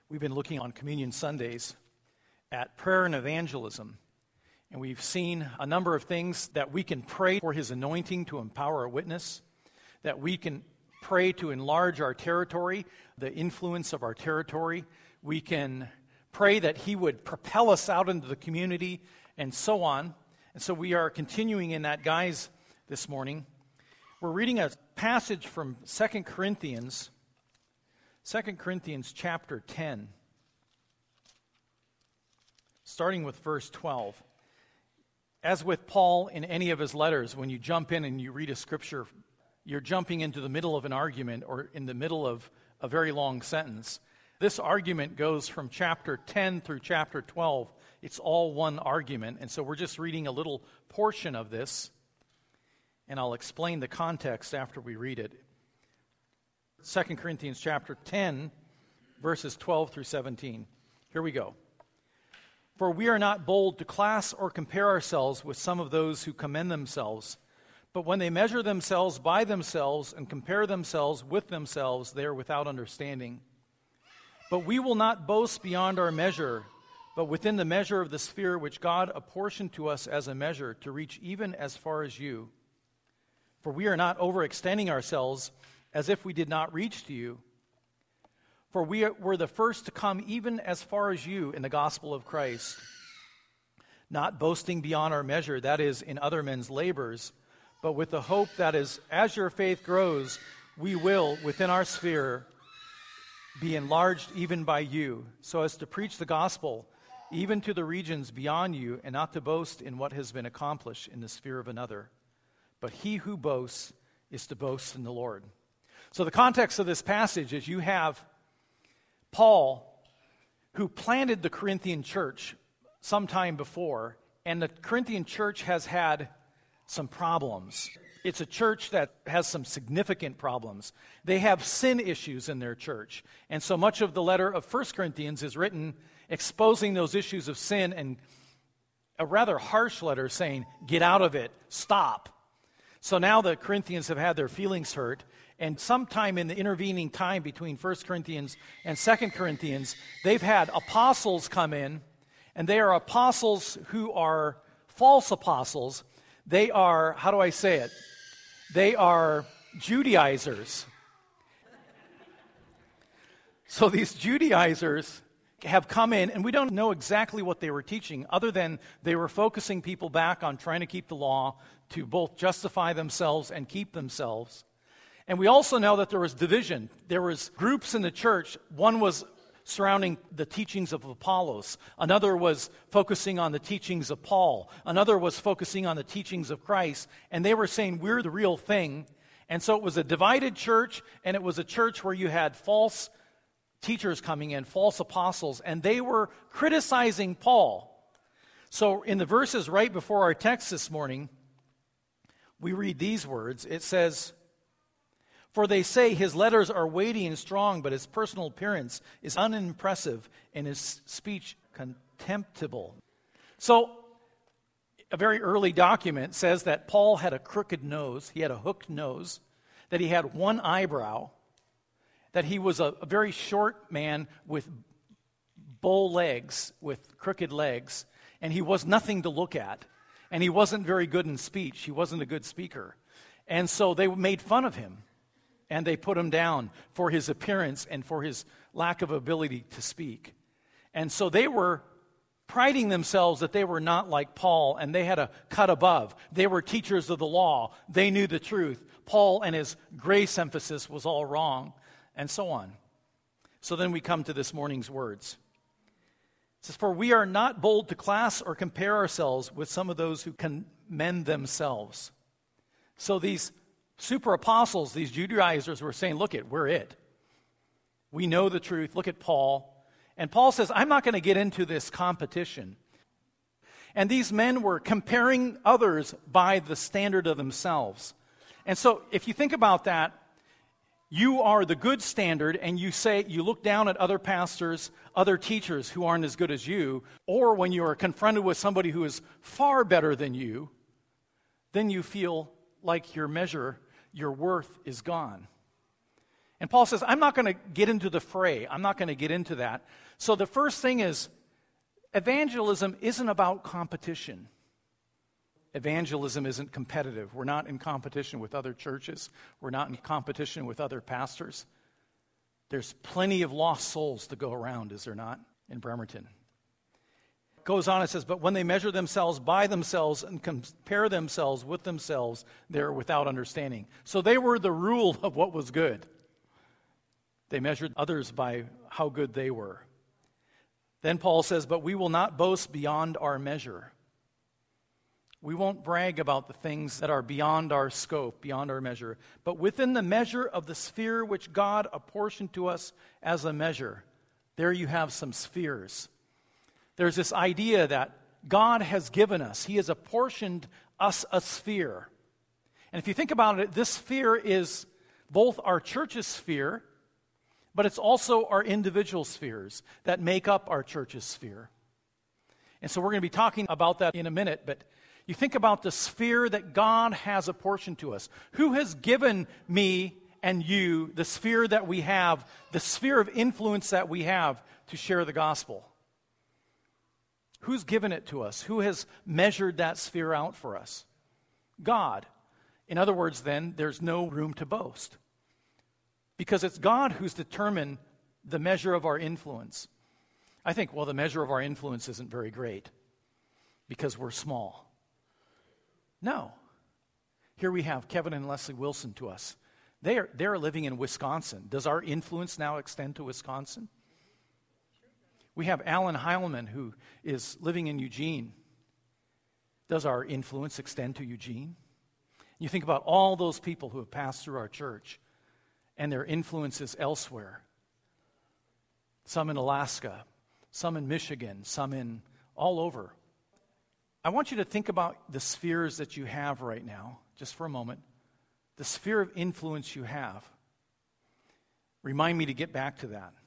We've been looking on Communion Sundays at prayer and evangelism, and we've seen a number of things that we can pray for His anointing to empower a witness, that we can pray to enlarge our territory, the influence of our territory. We can pray that He would propel us out into the community, and so on. And so we are continuing in that guise this morning. We're reading a passage from 2 Corinthians chapter 10, starting with verse 12. As with Paul in any of his letters, when you jump in and you read a scripture, you're jumping into the middle of an argument or in the middle of a very long sentence. This argument goes from chapter 10 through chapter 12. It's all one argument, and so we're just reading a little portion of this, and I'll explain the context after we read it. 2 Corinthians chapter 10, verses 12 through 17. Here we go. For we are not bold to class or compare ourselves with some of those who commend themselves, but when they measure themselves by themselves and compare themselves with themselves, they are without understanding. But we will not boast beyond our measure, but within the measure of the sphere which God apportioned to us as a measure, to reach even as far as you. For we are not overextending ourselves as if we did not reach to you. For we were the first to come even as far as you in the gospel of Christ, not boasting beyond our measure, that is, in other men's labors, but with the hope that is, as your faith grows, we will, within our sphere, be enlarged even by you, so as to preach the gospel even to the regions beyond you, and not to boast in what has been accomplished in the sphere of another. But he who boasts is to boast in the Lord. So the context of this passage is you have Paul, who planted the Corinthian church sometime before, and the Corinthian church has had some problems. It's a church that has some significant problems. They have sin issues in their church. And so much of the letter of 1 Corinthians is written exposing those issues of sin, and a rather harsh letter saying, get out of it, stop. So now the Corinthians have had their feelings hurt, and sometime in the intervening time between 1 Corinthians and 2 Corinthians, they've had apostles come in, and they are apostles who are false apostles. They are, how do I say it? They are Judaizers. So these Judaizers have come in, and we don't know exactly what they were teaching, other than they were focusing people back on trying to keep the law to both justify themselves and keep themselves. And we also know that there was division. There was groups in the church. One was surrounding the teachings of Apollos. Another was focusing on the teachings of Paul. Another was focusing on the teachings of Christ. And they were saying, we're the real thing. And so it was a divided church, and it was a church where you had false teachers coming in, false apostles, and they were criticizing Paul. So in the verses right before our text this morning, we read these words. It says, for they say his letters are weighty and strong, but his personal appearance is unimpressive and his speech contemptible. So a very early document says that Paul had a crooked nose, he had a hooked nose, that he had one eyebrow, that he was a very short man with bow legs, with crooked legs, and he was nothing to look at. And he wasn't very good in speech. He wasn't a good speaker. And so they made fun of him. And they put him down for his appearance and for his lack of ability to speak. And so they were priding themselves that they were not like Paul, and they had a cut above. They were teachers of the law. They knew the truth. Paul and his grace emphasis was all wrong, and so on. So then we come to this morning's words. It says, for we are not bold to class or compare ourselves with some of those who commend themselves. So these super apostles, these Judaizers, were saying, look it, we're it. We know the truth. Look at Paul. And Paul says, I'm not going to get into this competition. And these men were comparing others by the standard of themselves. And so if you think about that, you are the good standard, and you look down at other pastors, other teachers who aren't as good as you, or when you are confronted with somebody who is far better than you, then you feel like your measure, your worth is gone. And Paul says, I'm not going to get into the fray. I'm not going to get into that. So the first thing is, evangelism isn't about competition. Evangelism isn't competitive. We're not in competition with other churches. We're not in competition with other pastors. There's plenty of lost souls to go around, is there not, in Bremerton? It goes on, it says, but when they measure themselves by themselves and compare themselves with themselves, they're without understanding. So they were the rule of what was good. They measured others by how good they were. Then Paul says, but we will not boast beyond our measure. We won't brag about the things that are beyond our scope, beyond our measure, but within the measure of the sphere which God apportioned to us as a measure. There you have some spheres. There's this idea that God has given us. He has apportioned us a sphere. And if you think about it, this sphere is both our church's sphere, but it's also our individual spheres that make up our church's sphere. And so we're going to be talking about that in a minute, but you think about the sphere that God has apportioned to us. Who has given me and you the sphere that we have, the sphere of influence that we have to share the gospel? Who's given it to us? Who has measured that sphere out for us? God. In other words, then, there's no room to boast. Because it's God who's determined the measure of our influence. I think, well, the measure of our influence isn't very great because we're small. No. Here we have Kevin and Leslie Wilson to us. They're living in Wisconsin. Does our influence now extend to Wisconsin? We have Alan Heilman, who is living in Eugene. Does our influence extend to Eugene? You think about all those people who have passed through our church and their influences elsewhere. Some in Alaska, some in Michigan, some in all over. I want you to think about the spheres that you have right now, just for a moment. The sphere of influence you have. Remind me to get back to that.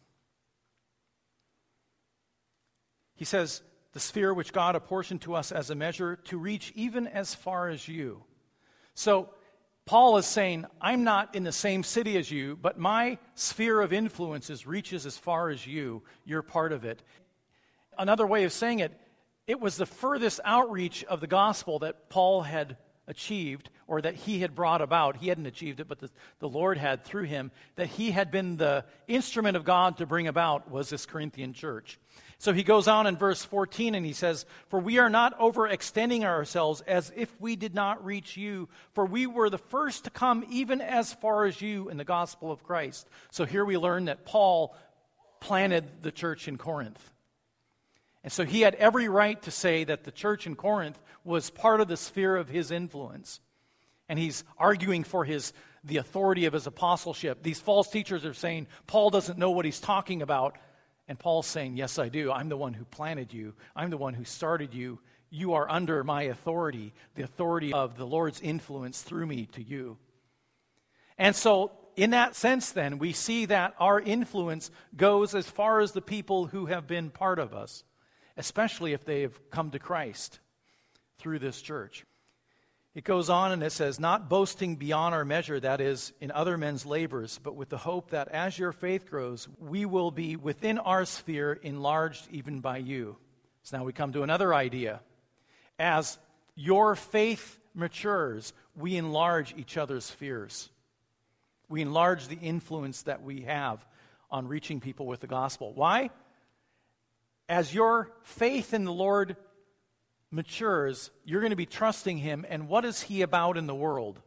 He says, the sphere which God apportioned to us as a measure to reach even as far as you. So, Paul is saying, I'm not in the same city as you, but my sphere of influences reaches as far as you. You're part of it. Another way of saying it, it was the furthest outreach of the gospel that Paul had achieved, or that he had brought about. He hadn't achieved it, but the Lord had through him, that he had been the instrument of God to bring about, was this Corinthian church. So he goes on in verse 14 and he says, for we are not overextending ourselves as if we did not reach you, for we were the first to come even as far as you in the gospel of Christ. So here we learn that Paul planted the church in Corinth. And so he had every right to say that the church in Corinth was part of the sphere of his influence. And he's arguing for the authority of his apostleship. These false teachers are saying, Paul doesn't know what he's talking about. And Paul's saying, yes, I do. I'm the one who planted you. I'm the one who started you. You are under my authority, the authority of the Lord's influence through me to you. And so, in that sense, then, we see that our influence goes as far as the people who have been part of us, especially if they have come to Christ through this church. It goes on and it says, not boasting beyond our measure, that is, in other men's labors, but with the hope that as your faith grows, we will be within our sphere enlarged even by you. So now we come to another idea. As your faith matures, we enlarge each other's spheres. We enlarge the influence that we have on reaching people with the gospel. Why? As your faith in the Lord matures, you're going to be trusting him. And what is he about in the world?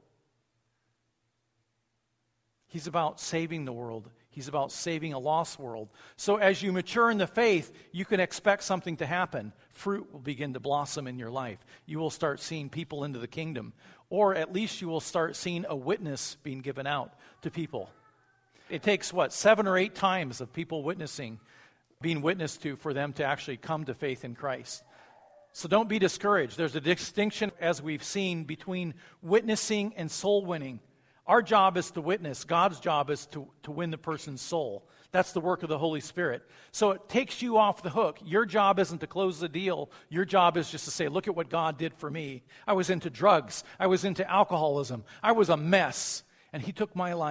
He's about saving the world. He's about saving a lost world. So as you mature in the faith, you can expect something to happen. Fruit will begin to blossom in your life. You will start seeing people into the kingdom. Or at least you will start seeing a witness being given out to people. It takes, 7 or 8 times of people being witnessed to for them to actually come to faith in Christ. So don't be discouraged. There's a distinction, as we've seen, between witnessing and soul winning. Our job is to witness. God's job is to win the person's soul. That's the work of the Holy Spirit. So it takes you off the hook. Your job isn't to close the deal. Your job is just to say, look at what God did for me. I was into drugs. I was into alcoholism. I was a mess. And he took my life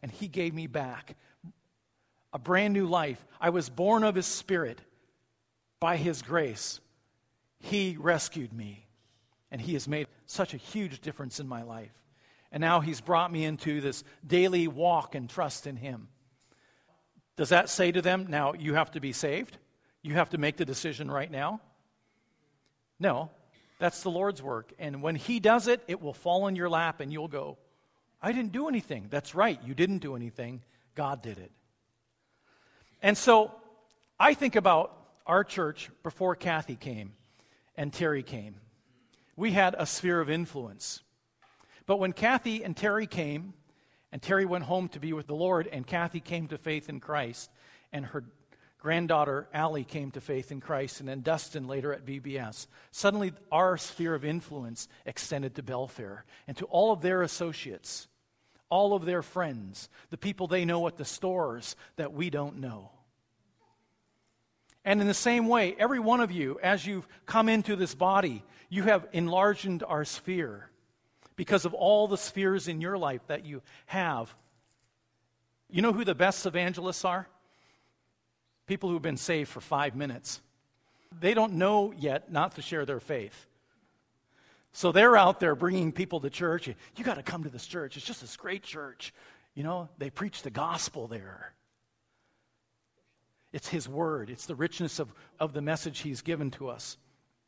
and he gave me back a brand new life. I was born of his Spirit. By his grace, he rescued me, and he has made such a huge difference in my life. And now he's brought me into this daily walk and trust in him. Does that say to them, now you have to be saved? You have to make the decision right now? No, that's the Lord's work. And when he does it, it will fall in your lap and you'll go, I didn't do anything. That's right, you didn't do anything. God did it. And so I think about our church before Kathy came and Terry came. We had a sphere of influence. But when Kathy and Terry came, and Terry went home to be with the Lord, and Kathy came to faith in Christ, and her granddaughter Allie came to faith in Christ, and then Dustin later at VBS, suddenly our sphere of influence extended to Belfair and to all of their associates, all of their friends, the people they know at the stores that we don't know. And in the same way, every one of you, as you've come into this body, you have enlarged our sphere because of all the spheres in your life that you have. You know who the best evangelists are? People who've been saved for 5 minutes. They don't know yet not to share their faith. So they're out there bringing people to church. You got to come to this church. It's just this great church. You know, they preach the gospel there. It's his word. It's the richness of the message he's given to us.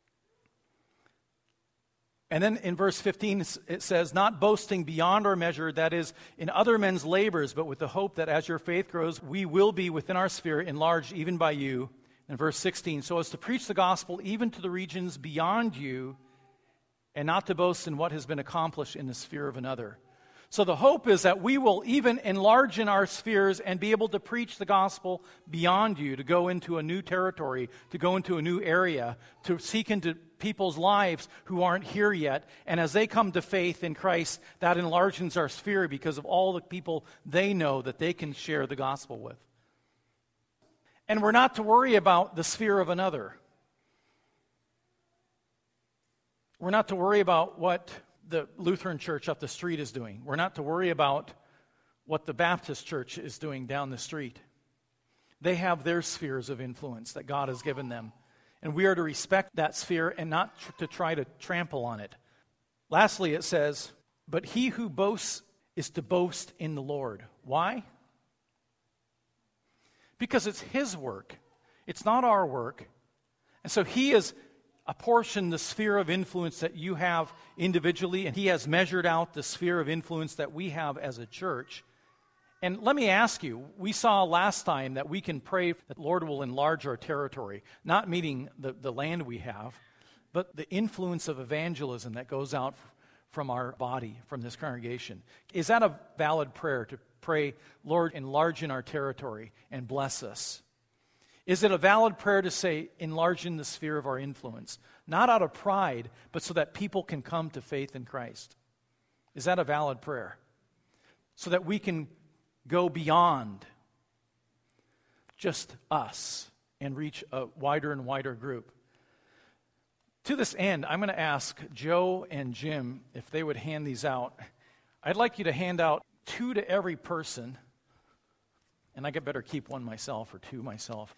And then in verse 15 it says, not boasting beyond our measure, that is, in other men's labors, but with the hope that as your faith grows, we will be within our sphere enlarged even by you. In verse 16, so as to preach the gospel even to the regions beyond you, and not to boast in what has been accomplished in the sphere of another. So the hope is that we will even enlarge in our spheres and be able to preach the gospel beyond you, to go into a new territory, to go into a new area, to seek into people's lives who aren't here yet. And as they come to faith in Christ, that enlarges our sphere because of all the people they know that they can share the gospel with. And we're not to worry about the sphere of another. We're not to worry about what the Lutheran church up the street is doing. We're not to worry about what the Baptist church is doing down the street. They have their spheres of influence that God has given them. And we are to respect that sphere and not to try to trample on it. Lastly, it says, but he who boasts is to boast in the Lord. Why? Because it's his work. It's not our work. And so he is apportioned the sphere of influence that you have individually, and he has measured out the sphere of influence that we have as a church. And let me ask you, we saw last time that we can pray that the Lord will enlarge our territory, not meaning the land we have, but the influence of evangelism that goes out from our body, from this congregation. Is that a valid prayer to pray, Lord, enlarge in our territory and bless us? Is it a valid prayer to say, enlarge in the sphere of our influence? Not out of pride, but so that people can come to faith in Christ. Is that a valid prayer? So that we can go beyond just us and reach a wider and wider group. To this end, I'm going to ask Joe and Jim if they would hand these out. I'd like you to hand out 2 to every person, and I better keep 1 myself or 2 myself.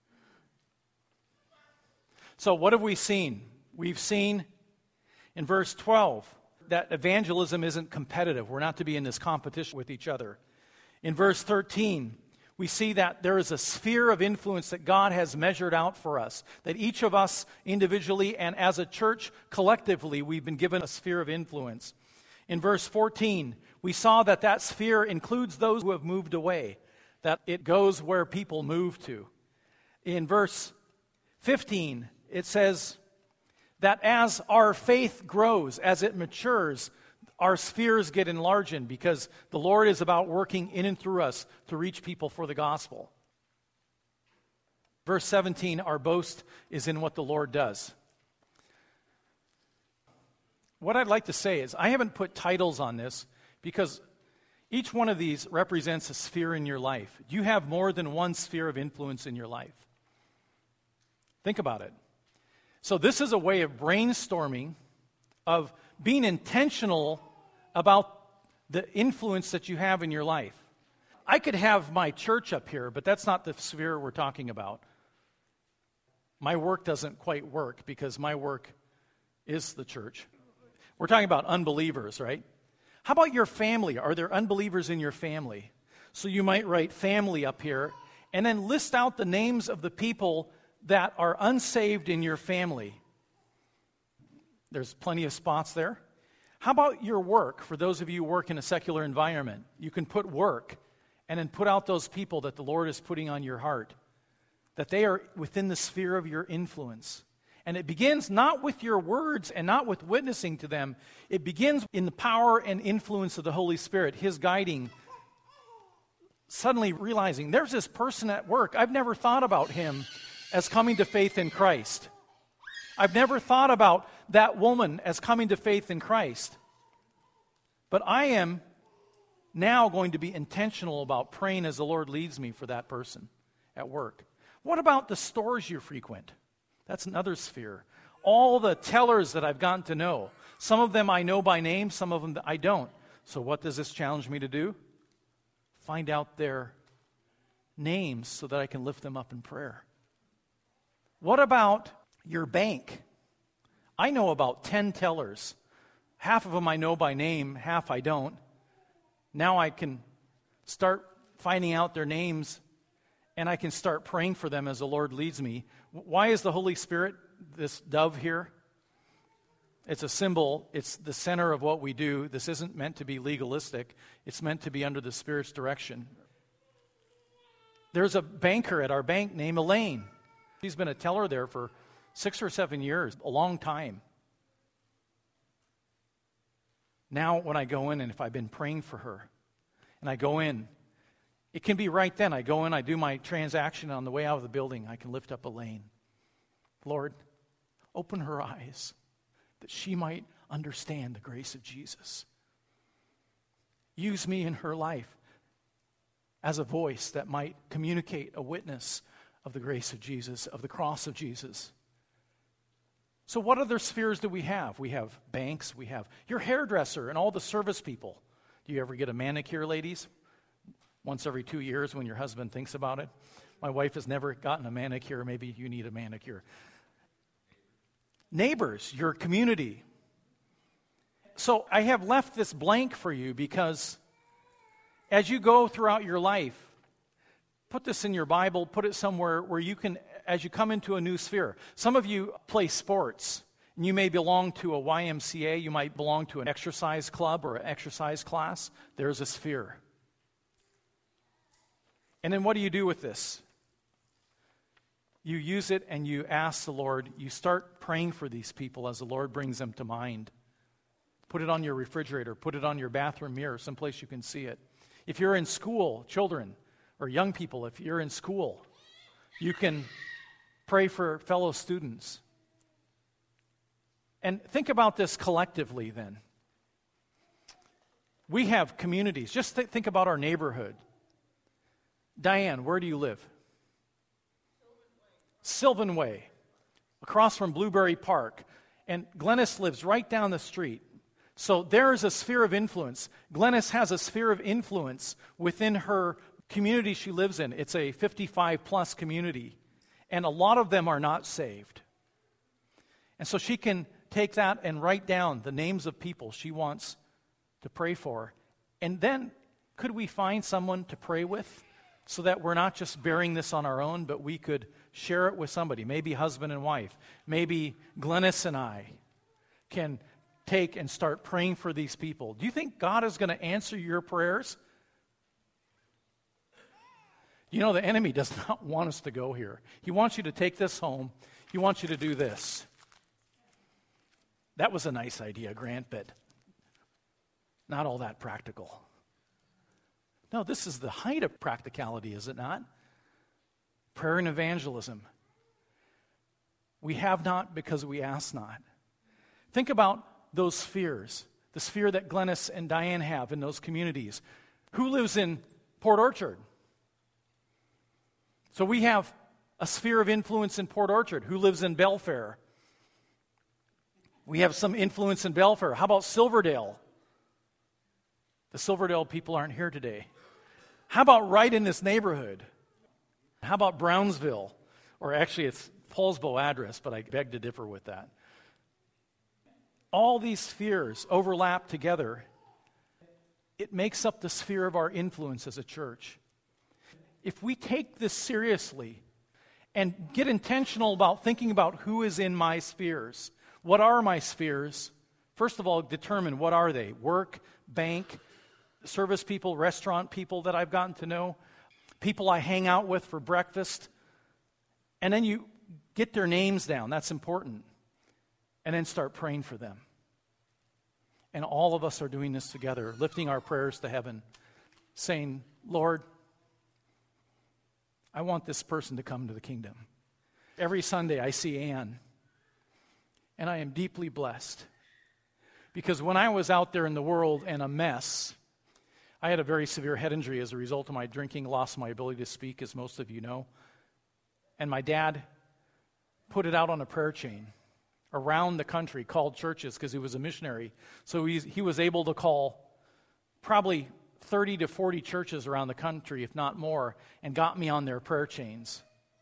So what have we seen? We've seen in verse 12 that evangelism isn't competitive. We're not to be in this competition with each other. In verse 13, we see that there is a sphere of influence that God has measured out for us, that each of us individually and as a church collectively, we've been given a sphere of influence. In verse 14, we saw that that sphere includes those who have moved away, that it goes where people move to. In verse 15, it says that as our faith grows, as it matures, our spheres get enlarged because the Lord is about working in and through us to reach people for the gospel. Verse 17, our boast is in what the Lord does. What I'd like to say is, I haven't put titles on this because each one of these represents a sphere in your life. You have more than one sphere of influence in your life. Think about it. So this is a way of brainstorming, of being intentional about the influence that you have in your life. I could have my church up here, but that's not the sphere we're talking about. My work doesn't quite work because my work is the church. We're talking about unbelievers, right? How about your family? Are there unbelievers in your family? So you might write family up here and then list out the names of the people that are unsaved in your family. There's plenty of spots there. How about your work? For those of you who work in a secular environment, you can put work and then put out those people that the Lord is putting on your heart, that they are within the sphere of your influence. And it begins not with your words and not with witnessing to them. It begins in the power and influence of the Holy Spirit, His guiding. Suddenly realizing, there's this person at work. I've never thought about him as coming to faith in Christ. I've never thought about that woman as coming to faith in Christ. But I am now going to be intentional about praying as the Lord leads me for that person at work. What about the stores you frequent? That's another sphere. All the tellers that I've gotten to know. Some of them I know by name, some of them I don't. So what does this challenge me to do? Find out their names so that I can lift them up in prayer. What about your bank? I know about 10 tellers. Half of them I know by name, half I don't. Now I can start finding out their names and I can start praying for them as the Lord leads me. Why is the Holy Spirit this dove here? It's a symbol. It's the center of what we do. This isn't meant to be legalistic. It's meant to be under the Spirit's direction. There's a banker at our bank named Elaine. She's been a teller there for 6 or 7 years, a long time. Now when I go in, and if I've been praying for her, and I go in, it can be right then. I go in, I do my transaction on the way out of the building. I can lift up Elaine. Lord, open her eyes that she might understand the grace of Jesus. Use me in her life as a voice that might communicate a witness of the grace of Jesus, of the cross of Jesus. So what other spheres do we have? We have banks, we have your hairdresser and all the service people. Do you ever get a manicure, ladies? Once every 2 years when your husband thinks about it. My wife has never gotten a manicure. Maybe you need a manicure. Neighbors, your community. So I have left this blank for you because as you go throughout your life, put this in your Bible, put it somewhere where you can, as you come into a new sphere. Some of you play sports, and you may belong to a YMCA, you might belong to an exercise club or an exercise class. There's a sphere. And then what do you do with this? You use it and you ask the Lord, you start praying for these people as the Lord brings them to mind. Put it on your refrigerator, put it on your bathroom mirror, someplace you can see it. If you're in school, children or young people, if you're in school, you can pray for fellow students. And think about this collectively then. We have communities. Just think about our neighborhood. Diane, where do you live? Sylvan Way, across from Blueberry Park. And Glennis lives right down the street. So there is a sphere of influence. Glennis has a sphere of influence within her community she lives in. It's a 55-plus community. And a lot of them are not saved. And so she can take that and write down the names of people she wants to pray for. And then could we find someone to pray with so that we're not just bearing this on our own, but we could share it with somebody, maybe husband and wife. Maybe Glennis and I can take and start praying for these people. Do you think God is going to answer your prayers? You know, the enemy does not want us to go here. He wants you to take this home. He wants you to do this. That was a nice idea, Grant, but not all that practical. No, this is the height of practicality, is it not? Prayer and evangelism. We have not because we ask not. Think about those spheres, the sphere that Glennis and Diane have in those communities. Who lives in Port Orchard? So we have a sphere of influence in Port Orchard. Who lives in Belfair? We have some influence in Belfair. How about Silverdale? The Silverdale people aren't here today. How about right in this neighborhood? How about Brownsville? Or actually, it's Paulsbo address, but I beg to differ with that. All these spheres overlap together. It makes up the sphere of our influence as a church. If we take this seriously and get intentional about thinking about who is in my spheres, what are my spheres? First of all, determine what are they? Work, bank, service people, restaurant people that I've gotten to know, people I hang out with for breakfast. And then you get their names down. That's important. And then start praying for them. And all of us are doing this together, lifting our prayers to heaven, saying, Lord, I want this person to come to the kingdom. Every Sunday I see Ann, and I am deeply blessed. Because when I was out there in the world and a mess, I had a very severe head injury as a result of my drinking, lost my ability to speak, as most of you know. And my dad put it out on a prayer chain around the country, called churches because he was a missionary. So he was able to call probably 30 to 40 churches around the country, if not more, and got me on their prayer chains.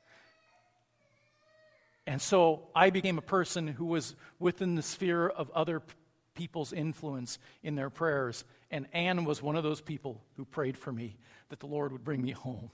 And so I became a person who was within the sphere of other people's influence in their prayers. And Ann was one of those people who prayed for me that the Lord would bring me home.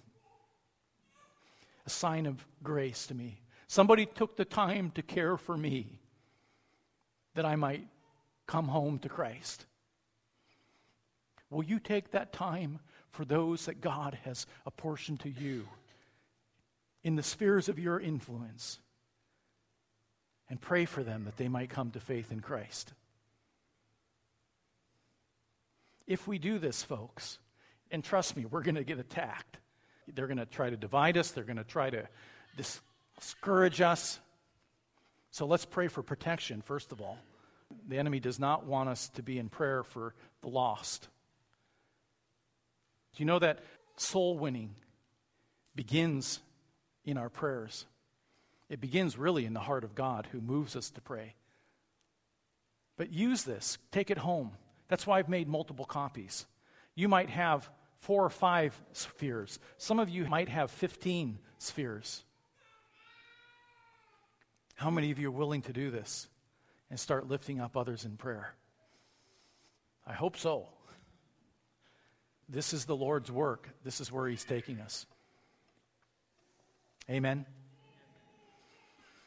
A sign of grace to me. Somebody took the time to care for me that I might come home to Christ. Will you take that time for those that God has apportioned to you in the spheres of your influence and pray for them that they might come to faith in Christ? If we do this, folks, and trust me, we're going to get attacked. They're going to try to divide us. They're going to try to discourage us. So let's pray for protection, first of all. The enemy does not want us to be in prayer for the lost. Do you know that soul winning begins in our prayers? It begins really in the heart of God who moves us to pray. But use this. Take it home. That's why I've made multiple copies. You might have 4 or 5 spheres. Some of you might have 15 spheres. How many of you are willing to do this and start lifting up others in prayer? I hope so. This is the Lord's work. This is where He's taking us. Amen.